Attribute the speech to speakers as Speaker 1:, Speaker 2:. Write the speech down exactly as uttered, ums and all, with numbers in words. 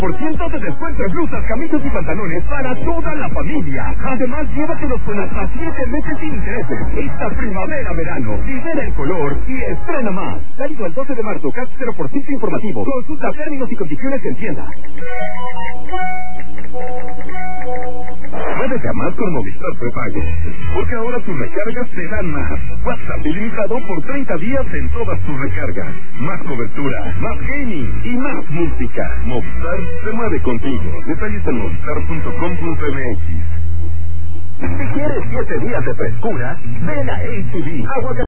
Speaker 1: por ciento de descuento en blusas, camisas y pantalones para toda la familia. Además, llévatelos con hasta siete meses sin intereses. Esta primavera-verano, libera el color y estrena más. Válido al doce de marzo, C A T cero por ciento informativo. Consulta términos y condiciones en tienda. Puedes llamar con Movistar Prepago, porque ahora tus recargas serán más. WhatsApp ilimitado por treinta días en todas tus recargas. Más cobertura, más gaming y más música. Movistar se mueve contigo. Detalles en movistar punto com punto m x. Si quieres siete días de frescura, ven a H E B. Agua